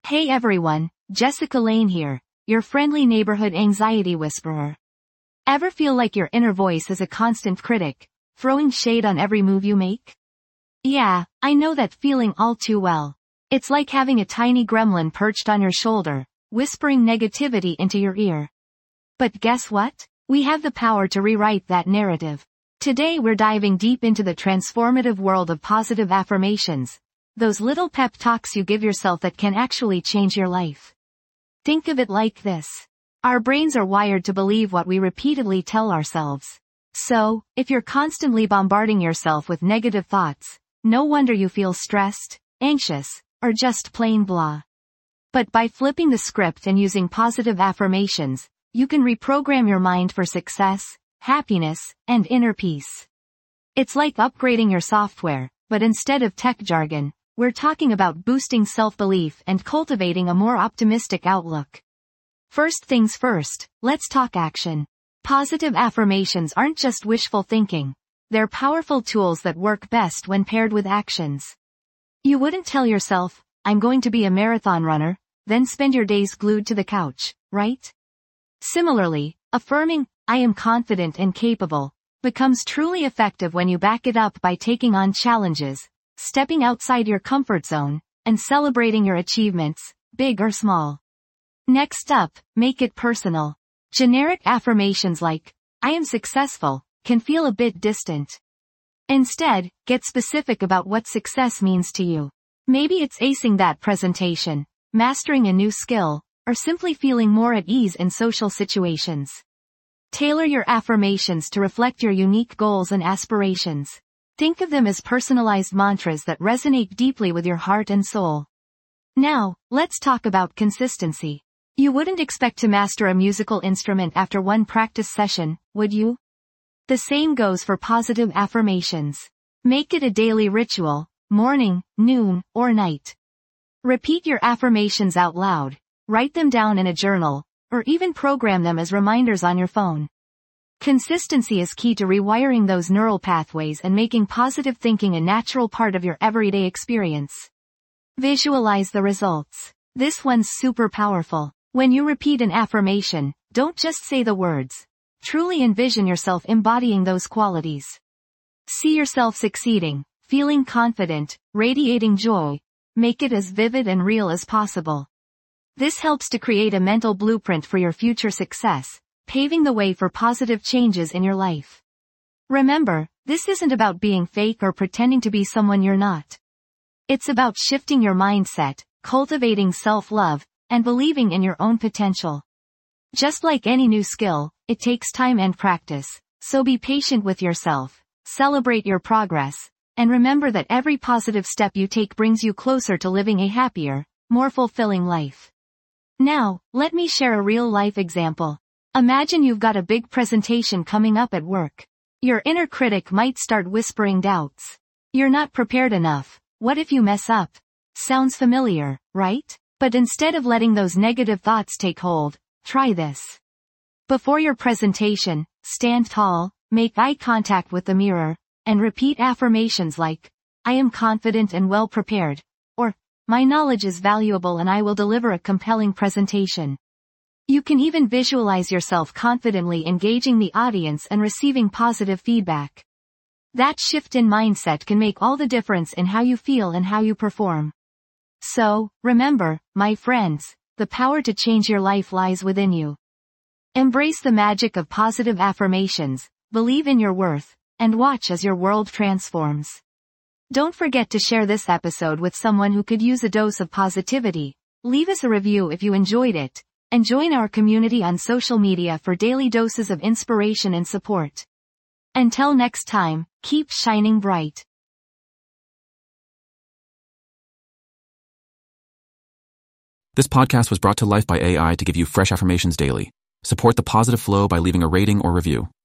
Hey everyone, Jessica Lane here, your friendly neighborhood anxiety whisperer. Ever feel like your inner voice is a constant critic, throwing shade on every move you make? Yeah, I know that feeling all too well. It's like having a tiny gremlin perched on your shoulder, whispering negativity into your ear. But guess what? We have the power to rewrite that narrative. Today we're diving deep into the transformative world of positive affirmations. Those little pep talks you give yourself that can actually change your life. Think of it like this. Our brains are wired to believe what we repeatedly tell ourselves. So, if you're constantly bombarding yourself with negative thoughts, no wonder you feel stressed, anxious, or just plain blah. But by flipping the script and using positive affirmations, you can reprogram your mind for success, happiness, and inner peace. It's like upgrading your software, but instead of tech jargon, we're talking about boosting self-belief and cultivating a more optimistic outlook. First things first, let's talk action. Positive affirmations aren't just wishful thinking. They're powerful tools that work best when paired with actions. You wouldn't tell yourself, I'm going to be a marathon runner, then spend your days glued to the couch, right? Similarly, affirming, I am confident and capable, becomes truly effective when you back it up by taking on challenges, stepping outside your comfort zone, and celebrating your achievements, big or small. Next up, make it personal. Generic affirmations like, I am successful, can feel a bit distant. Instead, get specific about what success means to you. Maybe it's acing that presentation, mastering a new skill, or simply feeling more at ease in social situations. Tailor your affirmations to reflect your unique goals and aspirations. Think of them as personalized mantras that resonate deeply with your heart and soul. Now, let's talk about consistency. You wouldn't expect to master a musical instrument after one practice session, would you? The same goes for positive affirmations. Make it a daily ritual, morning, noon, or night. Repeat your affirmations out loud, write them down in a journal, or even program them as reminders on your phone. Consistency is key to rewiring those neural pathways and making positive thinking a natural part of your everyday experience. Visualize the results. This one's super powerful. When you repeat an affirmation, don't just say the words. Truly envision yourself embodying those qualities. See yourself succeeding, feeling confident, radiating joy. Make it as vivid and real as possible. This helps to create a mental blueprint for your future success, paving the way for positive changes in your life. Remember, this isn't about being fake or pretending to be someone you're not. It's about shifting your mindset, cultivating self-love, and believing in your own potential. Just like any new skill, it takes time and practice, so be patient with yourself, celebrate your progress, and remember that every positive step you take brings you closer to living a happier, more fulfilling life. Now, let me share a real-life example. Imagine you've got a big presentation coming up at work. Your inner critic might start whispering doubts. You're not prepared enough. What if you mess up? Sounds familiar, right? But instead of letting those negative thoughts take hold, try this. Before your presentation, stand tall, make eye contact with the mirror, and repeat affirmations like, I am confident and well prepared, or, my knowledge is valuable and I will deliver a compelling presentation. You can even visualize yourself confidently engaging the audience and receiving positive feedback. That shift in mindset can make all the difference in how you feel and how you perform. So, remember, my friends, the power to change your life lies within you. Embrace the magic of positive affirmations, believe in your worth, and watch as your world transforms. Don't forget to share this episode with someone who could use a dose of positivity. Leave us a review if you enjoyed it, and join our community on social media for daily doses of inspiration and support. Until next time, keep shining bright. This podcast was brought to life by AI to give you fresh affirmations daily. Support the positive flow by leaving a rating or review.